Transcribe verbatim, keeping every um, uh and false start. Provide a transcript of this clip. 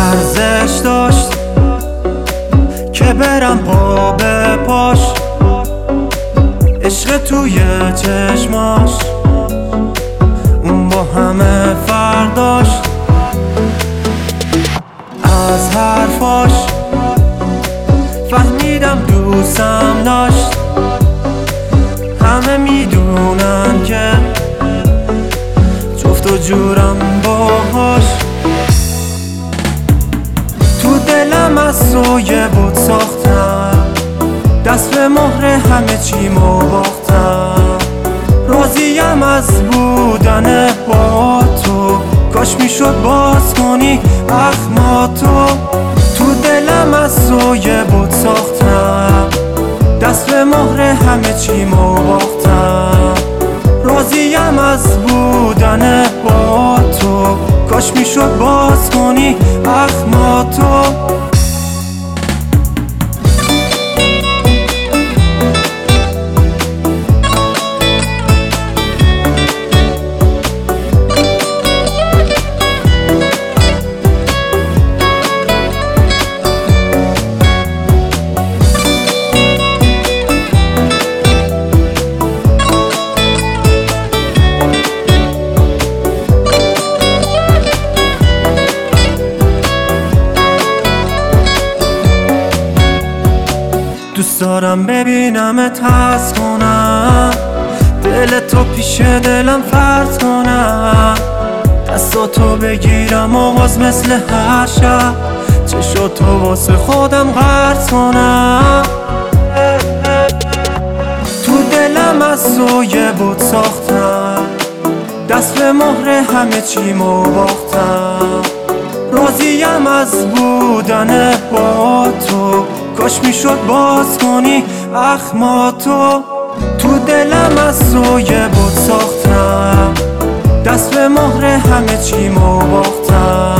ارزش داشت که برم پا به پاش، عشق توی چشماش اون با همه فرق داشت. از حرفاش فهمیدم دوستم داشت، همه میدونن که جفت و جورم باهاش. تو دلم از سویه بود ساختم، دست به مهر همه چیمو باختم. راضیم از بودن با تو، کاش میشد باز کنی اخماتو. تو دلم از سویه بود ساختم، دست به مهر همه چیمو باختم. راضیم از بودن با تو، کاش میشد باز کنی اخماتو. دوست دارم ببینمت حس کنم، دل تو پیش دلم فرض کنم. دستاتو بگیرم و باز مثل هر شب چشاتو واسه خودم غرض کنم. تو دلم از سویه بود ساختم، دست به مهر همه چیمو باختم. راضیم از بودن با تو، کاش میشد باز کنی اخماتو. تو دلم از سویه بود ساختم، دست به مهر همه چیمو باختم.